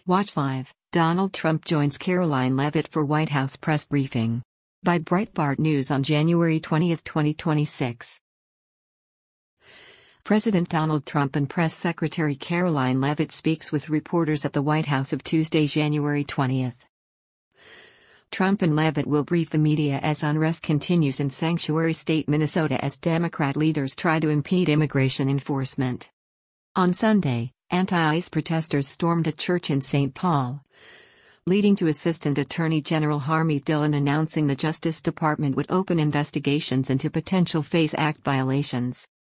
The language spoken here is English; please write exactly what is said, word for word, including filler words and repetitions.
Watch live. Donald Trump joins Caroline Leavitt for White House press briefing. By Breitbart News on January twentieth, twenty twenty-six. President Donald Trump and Press Secretary Caroline Leavitt speaks with reporters at the White House of Tuesday, January twentieth. Trump and Leavitt will brief the media as unrest continues in sanctuary state Minnesota as Democrat leaders try to impede immigration enforcement. On Sunday, anti-ICE protesters stormed a church in Saint Paul, leading to Assistant Attorney General Harmeet Dillon announcing the Justice Department would open investigations into potential FACE Act violations.